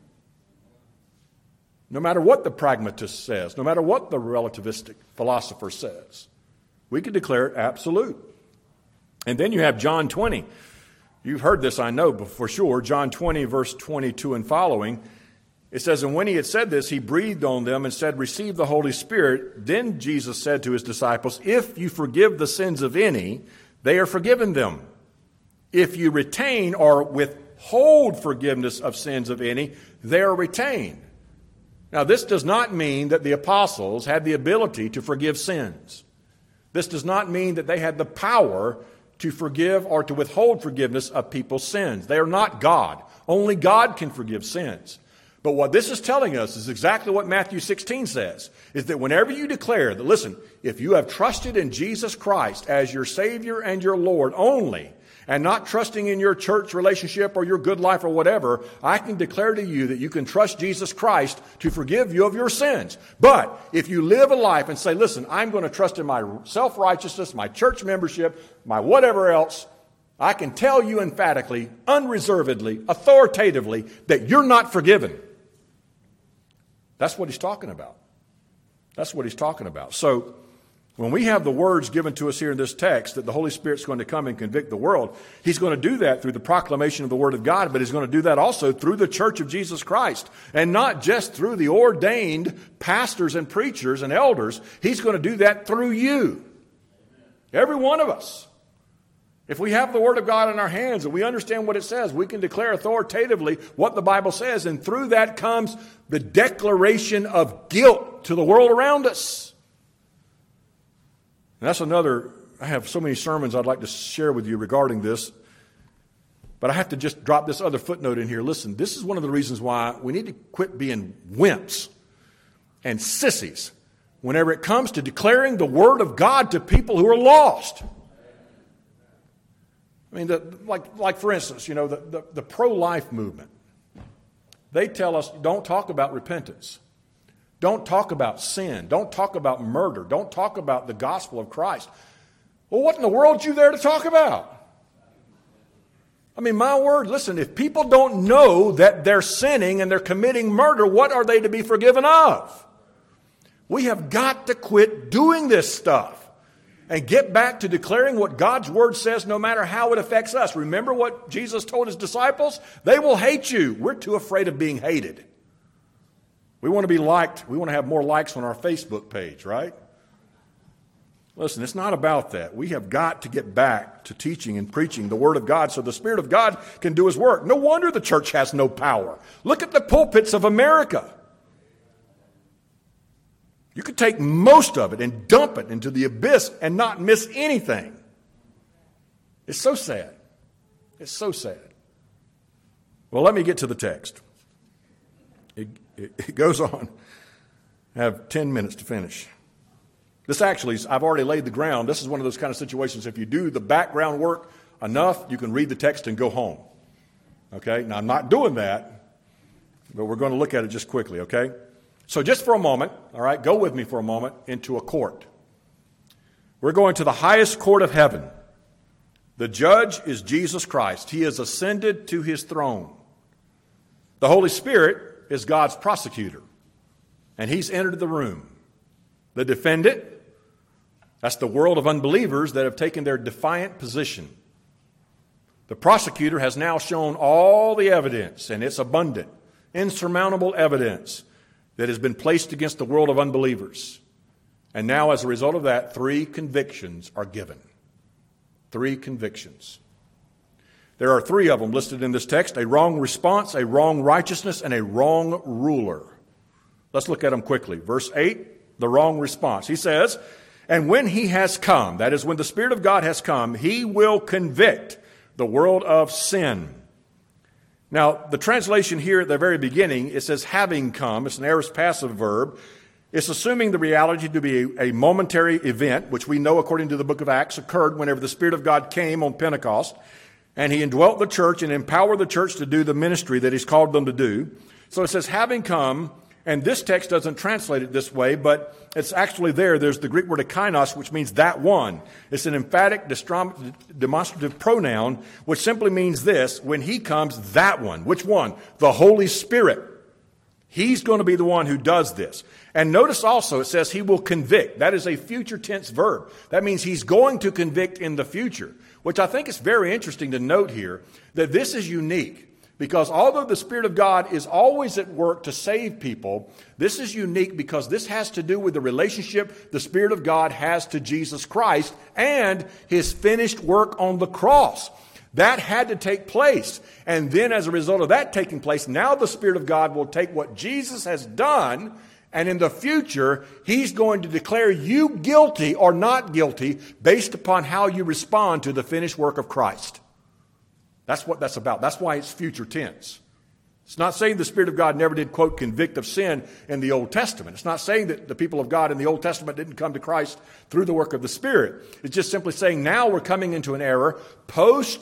No matter what the pragmatist says, no matter what the relativistic philosopher says. We can declare it absolute. And then you have John 20. You've heard this, I know, but for sure. John 20, verse 22 and following. It says, and when he had said this, he breathed on them and said, receive the Holy Spirit. Then Jesus said to his disciples, if you forgive the sins of any, they are forgiven them. If you retain or withhold forgiveness of sins of any, they are retained. Now, this does not mean that the apostles had the ability to forgive sins. This does not mean that they had the power to forgive or to withhold forgiveness of people's sins. They are not God. Only God can forgive sins. But what this is telling us is exactly what Matthew 16 says, is that whenever you declare that, listen, if you have trusted in Jesus Christ as your Savior and your Lord only, and not trusting in your church relationship or your good life or whatever, I can declare to you that you can trust Jesus Christ to forgive you of your sins. But if you live a life and say, listen, I'm going to trust in my self-righteousness, my church membership, my whatever else, I can tell you emphatically, unreservedly, authoritatively, that you're not forgiven. That's what he's talking about. That's what he's talking about. So, when we have the words given to us here in this text that the Holy Spirit's going to come and convict the world, he's going to do that through the proclamation of the Word of God, but he's going to do that also through the church of Jesus Christ. And not just through the ordained pastors and preachers and elders. He's going to do that through you. Every one of us. If we have the Word of God in our hands and we understand what it says, we can declare authoritatively what the Bible says. And through that comes the declaration of guilt to the world around us. And that's another, I have so many sermons I'd like to share with you regarding this, but I have to just drop this other footnote in here. Listen, this is one of the reasons why we need to quit being wimps and sissies whenever it comes to declaring the Word of God to people who are lost. I mean, like for instance, the pro-life movement. They tell us, don't talk about repentance. Don't talk about sin. Don't talk about murder. Don't talk about the gospel of Christ. Well, what in the world are you there to talk about? I mean, my word, listen, if people don't know that they're sinning and they're committing murder, what are they to be forgiven of? We have got to quit doing this stuff and get back to declaring what God's Word says no matter how it affects us. Remember what Jesus told His disciples? They will hate you. We're too afraid of being hated. We want to be liked. We want to have more likes on our Facebook page, right? Listen, it's not about that. We have got to get back to teaching and preaching the Word of God so the Spirit of God can do His work. No wonder the church has no power. Look at the pulpits of America. You could take most of it and dump it into the abyss and not miss anything. It's so sad. It's so sad. Well, let me get to the text. It goes on. I have 10 minutes to finish. This actually is, I've already laid the ground. This is one of those kind of situations. If you do the background work enough, you can read the text and go home. Okay? Now, I'm not doing that, but we're going to look at it just quickly, okay? So just for a moment, all right, go with me for a moment into a court. We're going to the highest court of heaven. The judge is Jesus Christ. He has ascended to His throne. The Holy Spirit is God's prosecutor, and He's entered the room. The defendant, that's the world of unbelievers that have taken their defiant position. The prosecutor has now shown all the evidence, and it's abundant, insurmountable evidence that has been placed against the world of unbelievers. And now, as a result of that, 3 convictions are given. 3 convictions. There are 3 of them listed in this text: a wrong response, a wrong righteousness, and a wrong ruler. Let's look at them quickly. Verse 8, the wrong response. He says, and when He has come, that is, when the Spirit of God has come, He will convict the world of sin. Now, the translation here at the very beginning, it says having come. It's an aorist passive verb. It's assuming the reality to be a momentary event, which we know according to the book of Acts occurred whenever the Spirit of God came on Pentecost. And He indwelt the church and empowered the church to do the ministry that He's called them to do. So it says, having come, and this text doesn't translate it this way, but it's actually there. There's the Greek word ekainos, which means that one. It's an emphatic demonstrative pronoun, which simply means this: when He comes, that one. Which one? The Holy Spirit. He's going to be the one who does this. And notice also it says He will convict. That is a future tense verb. That means He's going to convict in the future. Which I think is very interesting to note here, that this is unique. Because although the Spirit of God is always at work to save people, this is unique because this has to do with the relationship the Spirit of God has to Jesus Christ and His finished work on the cross. That had to take place. And then as a result of that taking place, now the Spirit of God will take what Jesus has done, and in the future, He's going to declare you guilty or not guilty based upon how you respond to the finished work of Christ. That's what that's about. That's why it's future tense. It's not saying the Spirit of God never did, quote, convict of sin in the Old Testament. It's not saying that the people of God in the Old Testament didn't come to Christ through the work of the Spirit. It's just simply saying now we're coming into an era post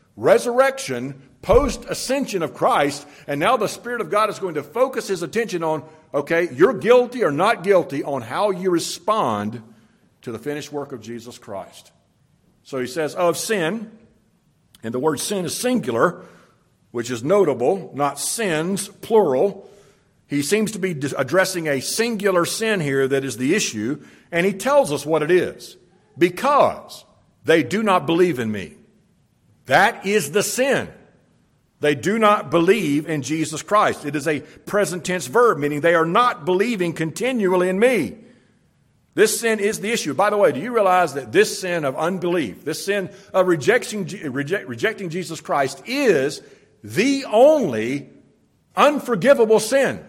resurrection, post-ascension of Christ, and now the Spirit of God is going to focus his attention on, okay, you're guilty or not guilty on how you respond to the finished work of Jesus Christ. So he says, of sin, and the word sin is singular, which is notable, not sins, plural. He seems to be addressing a singular sin here that is the issue, and he tells us what it is. Because they do not believe in me. That is the sin. They do not believe in Jesus Christ. It is a present tense verb, meaning they are not believing continually in me. This sin is the issue. By the way, do you realize that this sin of unbelief, this sin of rejecting Jesus Christ is the only unforgivable sin?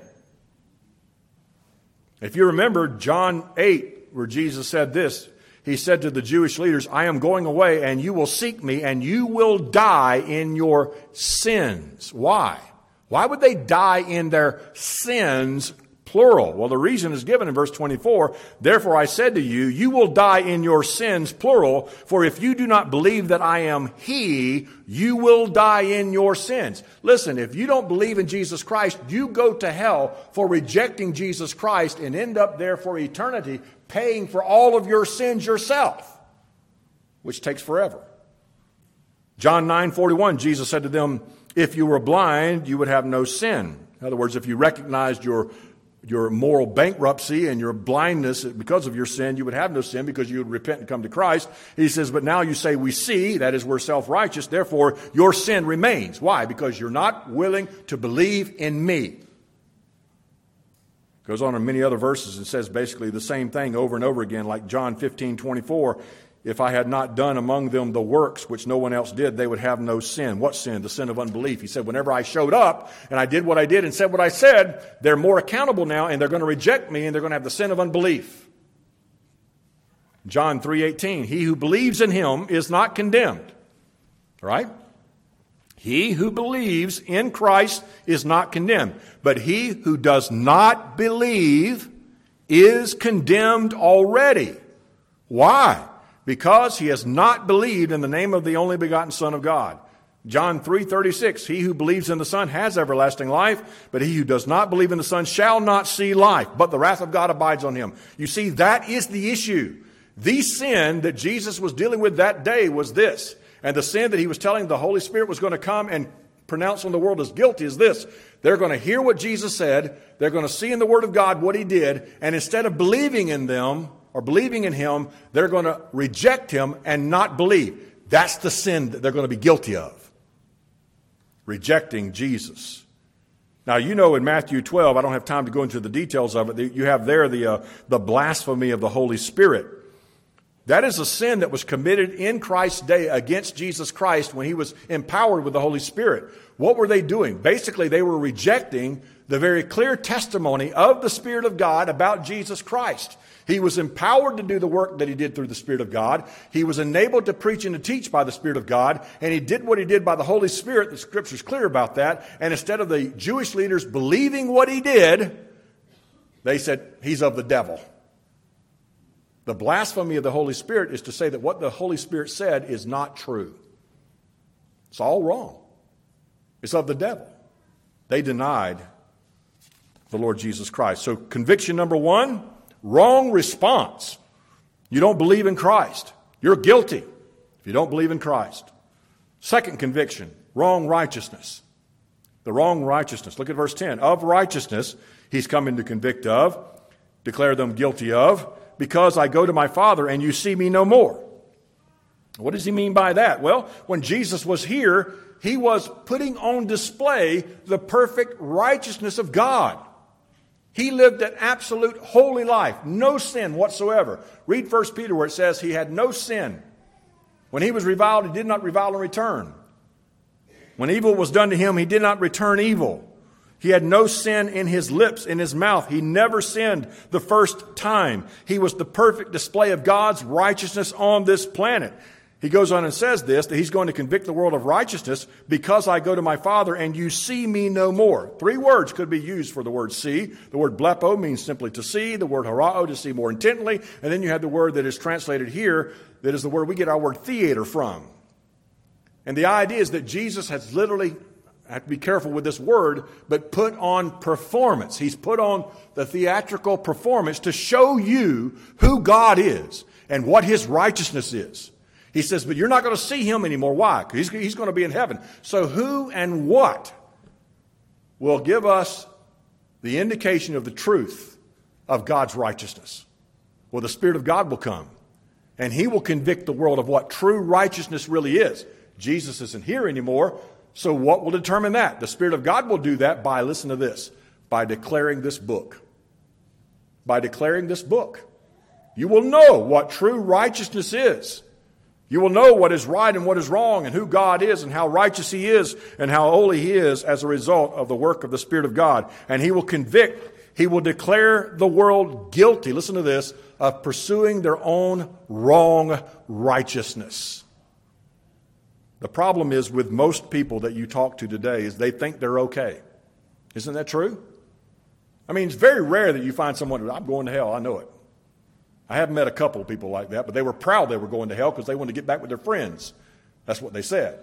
If you remember John 8, where Jesus said this, he said to the Jewish leaders, I am going away and you will seek me and you will die in your sins. Why? Why would they die in their sins, plural? Well, the reason is given in verse 24. Therefore I said to you, you will die in your sins, plural. For if you do not believe that I am He, you will die in your sins. Listen, if you don't believe in Jesus Christ, you go to hell for rejecting Jesus Christ and end up there for eternity paying for all of your sins yourself, which takes forever. John 9:41, Jesus said to them, if you were blind, you would have no sin. In other words, if you recognized your moral bankruptcy and your blindness because of your sin, you would have no sin because you would repent and come to Christ. He says, but now you say we see, that is, we're self-righteous, therefore your sin remains. Why? Because you're not willing to believe in me. Goes on in many other verses and says basically the same thing over and over again, like John 15:24. If I had not done among them the works which no one else did, they would have no sin. What sin? The sin of unbelief. He said, whenever I showed up and I did what I did and said what I said, they're more accountable now and they're going to reject me and they're going to have the sin of unbelief. John 3:18, he who believes in him is not condemned. Right? He who believes in Christ is not condemned, but he who does not believe is condemned already. Why? Because he has not believed in the name of the only begotten Son of God. John 3:36, he who believes in the Son has everlasting life, but he who does not believe in the Son shall not see life, but the wrath of God abides on him. You see, that is the issue. The sin that Jesus was dealing with that day was this. And the sin that he was telling the Holy Spirit was going to come and pronounce on the world as guilty is this. They're going to hear what Jesus said. They're going to see in the Word of God what he did. And instead of believing in them or believing in him, they're going to reject him and not believe. That's the sin that they're going to be guilty of. Rejecting Jesus. Now, you know in Matthew 12, I don't have time to go into the details of it. You have there the blasphemy of the Holy Spirit. That is a sin that was committed in Christ's day against Jesus Christ when he was empowered with the Holy Spirit. What were they doing? Basically, they were rejecting the very clear testimony of the Spirit of God about Jesus Christ. He was empowered to do the work that he did through the Spirit of God. He was enabled to preach and to teach by the Spirit of God. And he did what he did by the Holy Spirit. The Scripture's clear about that. And instead of the Jewish leaders believing what he did, they said, he's of the devil. The blasphemy of the Holy Spirit is to say that what the Holy Spirit said is not true. It's all wrong. It's of the devil. They denied the Lord Jesus Christ. So conviction number one, wrong response. You don't believe in Christ. You're guilty if you don't believe in Christ. Second conviction, wrong righteousness. The wrong righteousness. Look at verse 10. Of righteousness, he's coming to convict of, declare them guilty of, because I go to my Father and you see me no more. What does he mean by that? Well, when Jesus was here, he was putting on display the perfect righteousness of God. He lived an absolute holy life, no sin whatsoever. Read 1 Peter where it says he had no sin. When he was reviled, he did not revile in return. When evil was done to him, he did not return evil. He had no sin in his lips, in his mouth. He never sinned the first time. He was the perfect display of God's righteousness on this planet. He goes on and says this, that he's going to convict the world of righteousness because I go to my Father and you see me no more. 3 words could be used for the word see. The word blepo means simply to see. The word harao, to see more intently. And then you have the word that is translated here, that is the word we get our word theater from. And the idea is that Jesus has literally, I have to be careful with this word, but put on performance. He's put on the theatrical performance to show you who God is and what His righteousness is. He says, but you're not going to see Him anymore. Why? Because He's going to be in heaven. So who and what will give us the indication of the truth of God's righteousness? Well, the Spirit of God will come, and He will convict the world of what true righteousness really is. Jesus isn't here anymore, so what will determine that? The Spirit of God will do that by, listen to this, by declaring this book. By declaring this book. You will know what true righteousness is. You will know what is right and what is wrong, and who God is, and how righteous He is, and how holy He is as a result of the work of the Spirit of God. And He will convict, He will declare the world guilty, listen to this, of pursuing their own wrong righteousness. The problem is with most people that you talk to today is they think they're okay. Isn't that true? I mean, it's very rare that you find someone, I'm going to hell, I know it. I haven't met a couple of people like that, but they were proud they were going to hell because they wanted to get back with their friends. That's what they said.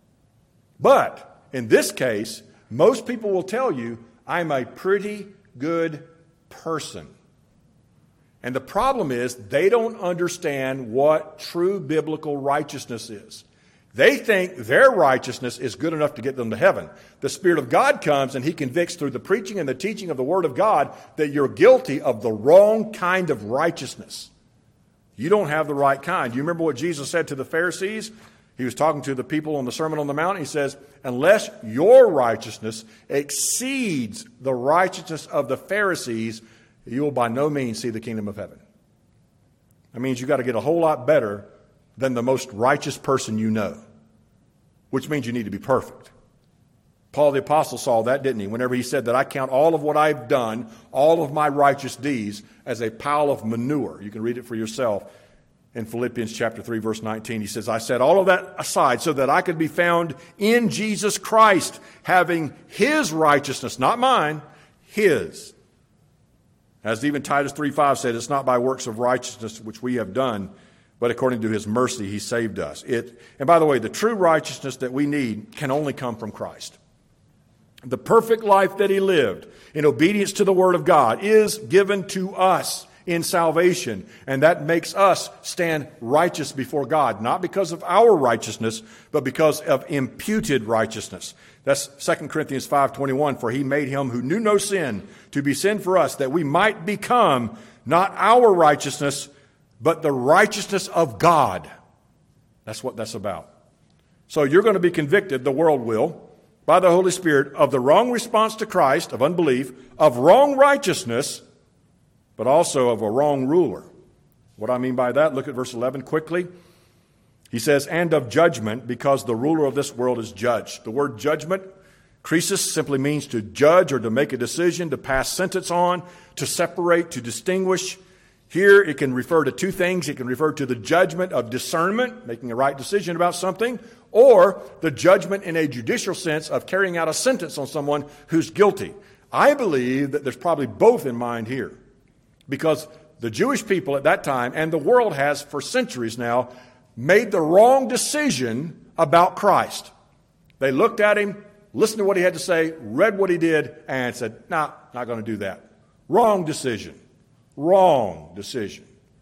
But in this case, most people will tell you, I'm a pretty good person. And the problem is they don't understand what true biblical righteousness is. They think their righteousness is good enough to get them to heaven. The Spirit of God comes and He convicts through the preaching and the teaching of the Word of God that you're guilty of the wrong kind of righteousness. You don't have the right kind. You remember what Jesus said to the Pharisees? He was talking to the people on the Sermon on the Mount. He says, unless your righteousness exceeds the righteousness of the Pharisees, you will by no means see the kingdom of heaven. That means you've got to get a whole lot better than the most righteous person you know, which means you need to be perfect. Paul the Apostle saw that, didn't he? Whenever he said that I count all of what I've done, all of my righteous deeds, as a pile of manure. You can read it for yourself in Philippians chapter 3, verse 19. He says, I set all of that aside so that I could be found in Jesus Christ, having His righteousness, not mine, His. As even Titus 3:5 said, it's not by works of righteousness which we have done, but according to His mercy, He saved us. And by the way, the true righteousness that we need can only come from Christ. The perfect life that He lived in obedience to the Word of God is given to us in salvation. And that makes us stand righteous before God, not because of our righteousness, but because of imputed righteousness. That's 2 Corinthians 5:21. For He made Him who knew no sin to be sin for us, that we might become not our righteousness, but the righteousness of God. That's what that's about. So you're going to be convicted, the world will, by the Holy Spirit, of the wrong response to Christ, of unbelief, of wrong righteousness, but also of a wrong ruler. What I mean by that, look at verse 11 quickly. He says, and of judgment, because the ruler of this world is judged. The word judgment, krisis, simply means to judge or to make a decision, to pass sentence on, to separate, to distinguish. Here it can refer to two things. It can refer to the judgment of discernment, making a right decision about something, or the judgment in a judicial sense of carrying out a sentence on someone who's guilty. I believe that there's probably both in mind here, because the Jewish people at that time, and the world has for centuries now, made the wrong decision about Christ. They looked at Him, listened to what He had to say, read what He did, and said, nah, not going to do that. Wrong decision. Wrong decision.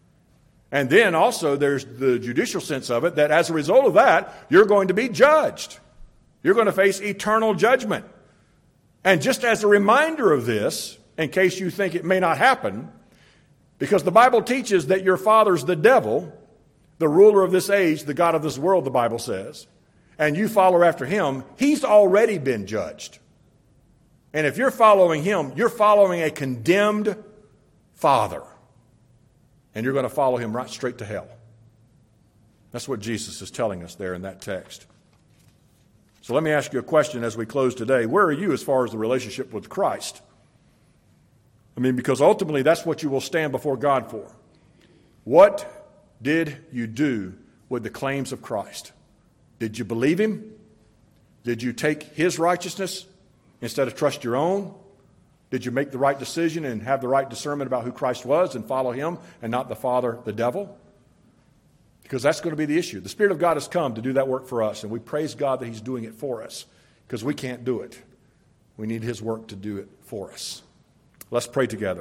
And then also there's the judicial sense of it, that as a result of that, you're going to be judged. You're going to face eternal judgment. And just as a reminder of this, in case you think it may not happen, because the Bible teaches that your father's the devil, the ruler of this age, the god of this world, the Bible says, and you follow after him, he's already been judged. And if you're following him, you're following a condemned father. And you're going to follow him right straight to hell. That's what Jesus is telling us there in that text. So let me ask you a question as we close today. Where are you as far as the relationship with Christ? I mean, because ultimately that's what you will stand before God for. What did you do with the claims of Christ? Did you believe Him? Did you take His righteousness instead of trust your own? Did you make the right decision and have the right discernment about who Christ was and follow Him and not the father, the devil? Because that's going to be the issue. The Spirit of God has come to do that work for us, and we praise God that He's doing it for us, because we can't do it. We need His work to do it for us. Let's pray together.